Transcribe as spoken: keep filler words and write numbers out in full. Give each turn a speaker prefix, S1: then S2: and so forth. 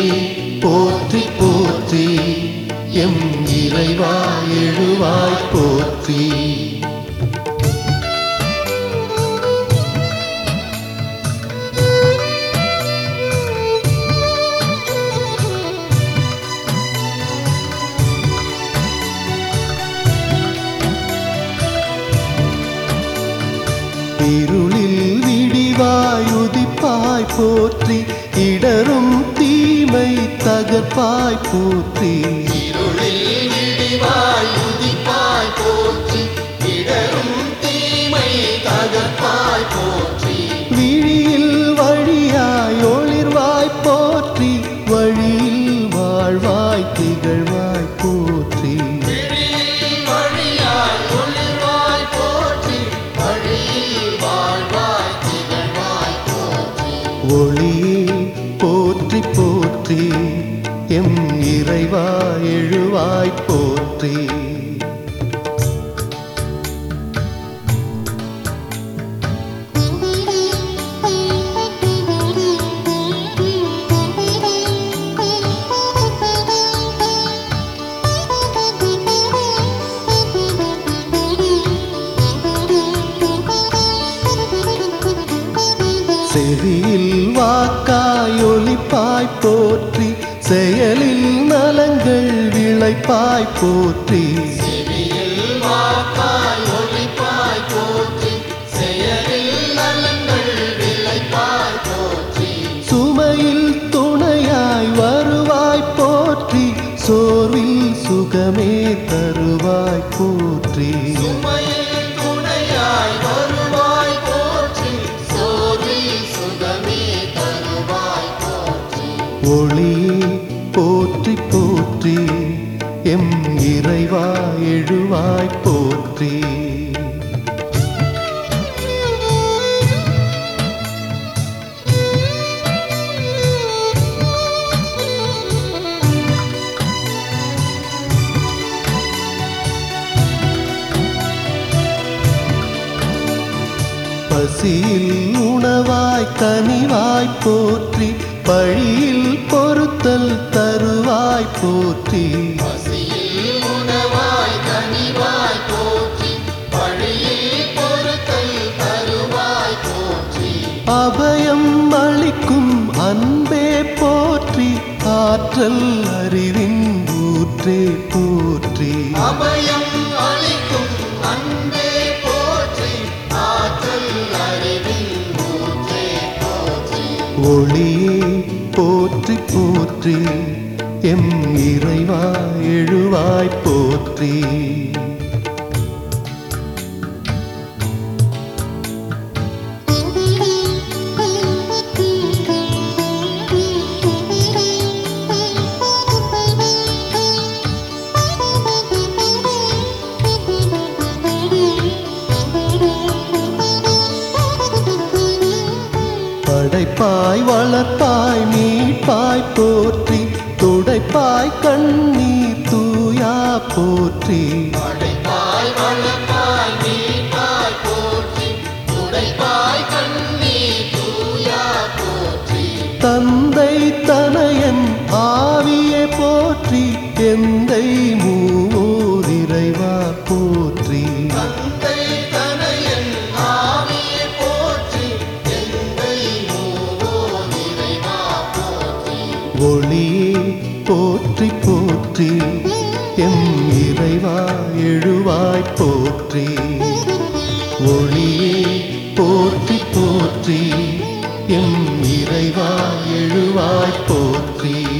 S1: போற்றி போற்றி எம் இறைவா எழுவாய் போற்றி. இருளில் விடிவாய் உதிப்பாய் போற்றி, இடரும் தீமை தகர்ப்பாய் போற்றி.
S2: இருளில் விடிவாய் உதிப்பாய் போற்றி, இடரும் தீமை தகர்ப்பாய் போற்றி.
S1: விழியில் வழியாய் ஒளிர்வாய் போற்றி, வழியில் வாழ்வாய் திகழ்வாய் போற்றி. ஒளியே போற்றி போற்றி எம் இறைவா எழுவாய் போற்றி. செவியில் வாக்காய் ஒலிப்பாய் போற்றி, செயலில் நலங்கள் விளைப்பாய் போற்றி.
S2: செவியில் வாக்காய் ஒலிப்பாய் போற்றி, செயலில் நலங்கள் விளைப்பாய் போற்றி.
S1: சுமையில் துணையாய் வருவாய் போற்றி, சோர்வில் சுகமே தருவாய் போற்றி.
S2: சுமையில் துணையாய் வருவாய் போற்றி, சோர்வில் சுகமே தருவாய் போற்றி.
S1: ஒளியே போற்றி போற்றி எம் இறைவா எழுவாய் போற்றி. பசியில் உணவாய் கனிவாய் போற்றி, பழியில் பொறுத்தல் தருவாய் போற்றி.
S2: பசியில் உணவாய் கனிவாய் போற்றி, பழியில் பொறுத்தல் தருவாய் போற்றி.
S1: அபயம் அளிக்கும் அன்பே போற்றி, ஆற்றல் அறிவின் ஊற்றே போற்றி.
S2: அபயம் அளிக்கும் அன்பே போற்றி, ஆற்றல் அறிவின் ஊற்றே போற்றி.
S1: ஒளியே போற்றி போற்றி எம் இறைவா எழுவாய் போற்றி. படைப்பாய் வளர்ப்பாய் மீட்பாய் போற்றி, துடைப்பாய் கண்ணீர் தூயா போற்றி.
S2: படைப்பாய் வளர்ப்பாய் மீட்பாய் போற்றி, துடைப்பாய் கண்ணீர் தூயா போற்றி.
S1: தந்தை தனயன் ஆவியே போற்றி, எந்தை மூவோர் இறைவா போற்றி.
S2: தந்தை தனயன் ஆவியே போற்றி, எந்தை மூவோர் இறைவா போற்றி.
S1: ஒளியே போற்றி போற்றி எம் இறைவா எழுவாய் போற்றி. ஒளியே போற்றி போற்றி எம் இறைவா எழுவாய் போற்றி.